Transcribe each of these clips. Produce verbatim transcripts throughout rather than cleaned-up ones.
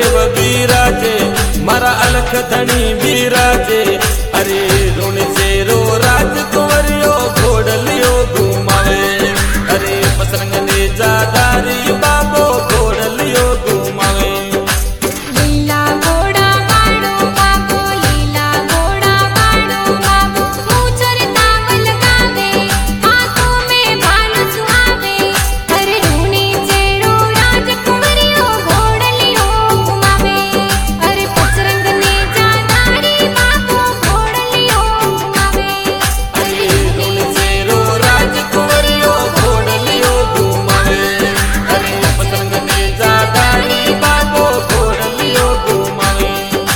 महादेव बिराजे मारा अलख धनी बिराजे। अरे ऋण चेरो राजकुंवरियो घोड़लियो घुमावे। अरे पसरंग ने जादारी बाबो घोड़लियो घुमावे। लीला घोड़ा वाड़ो बाबो लीला घोड़ा वाड़ो बाबो ऊंचर तावल गावे हाथों में भाल सुहावे। अरे ऋणी चेरो राजकुंवरियो घोड़लियो घुमावे। अरे पसरंग ने जादारी बाबो घोड़लियो घुमावे। अरे ऋण चेरो राजकुंवरियो घोड़लियो घुमावे। अरे पसरंग ने जादारी बाबो घोड़लियो घुमावे।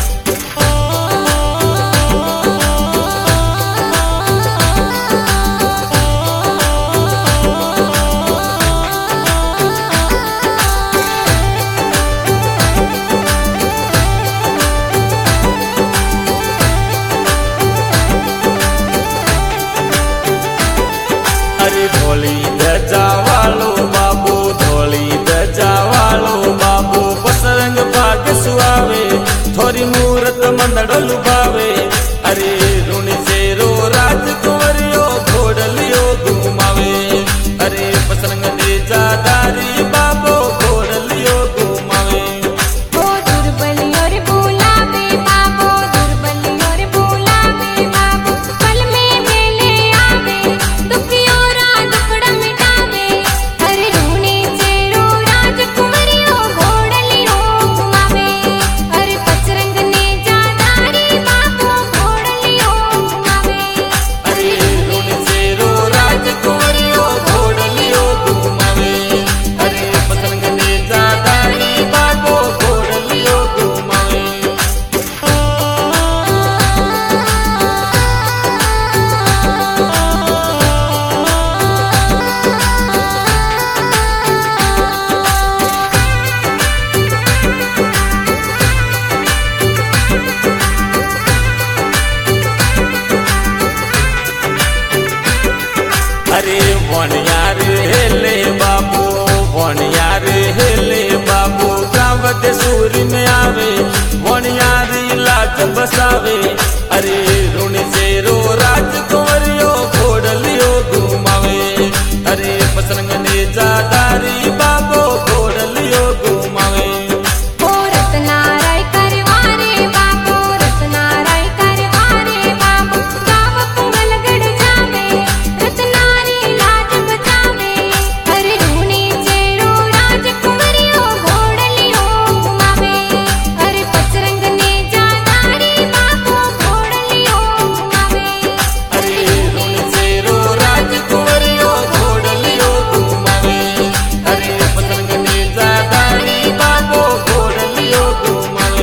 अरे धोली ध्वजा वालो बाबू धोली ध्वजा वालो बाबू पसरंग भाग सुआवे थोरी मूरत मंदड़ लुभावे। अरे ऋण चेरो राजकुंवरियो घोड़लियो घुमावे। अरे पसरंग ने जादारी बाबो घोड़लियो घुमावे। ओ दुर्बल और बुलावे बाबो दुर्बल और बुलावे बाबो पल में मेले आवे दुखियों रा दुखड़ा मिटावे। अरे ऋणी चेरो राजकुंवरियो घोड़लियो घुमावे। अरे पसरंग ने जादारी बाबो घोड़लियो घुमावे। अरे ऋण चेरो राजकुंवरियो घोड़लियो घुमावे। अरे पसरंग ने जादारी बाबो घोड़लियो घुमावे। अरे वनियार हेले बाबू वनियार हेले बाबू गावत सूरी में आवे वनियार लाज बसावे। अरे ऋण चेरो राजकुंवरियो घोड़लियो घुमावे। अरे पसरंग ने जादारी बाबो घोड़लियो घुमावे। ओ रत्नाराय करवारे बाबो रत्नाराय करवारे बाबो गाव कुंगल गढ़ जावे रत्नारी लाज बचावे। अरे ऋणी चेरो राजकुंवरियो घोड़लियो घुमावे। अरे पसरंग ने जादारी बाबो घोड़लियो घुमावे। अरे ऋण चेरो राजकुंवरियो घोड़लियो घुमावे। अरे पसरंग ने जादारी बाबो घोड़लियो घुमावे।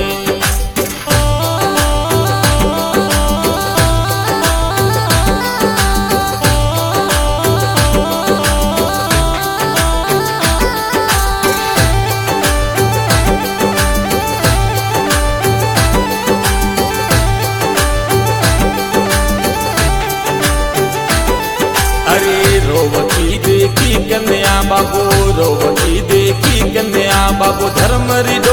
अरे रोवती देखी कन्या बाबू रोवती देखी कन्या बाबू धर्म री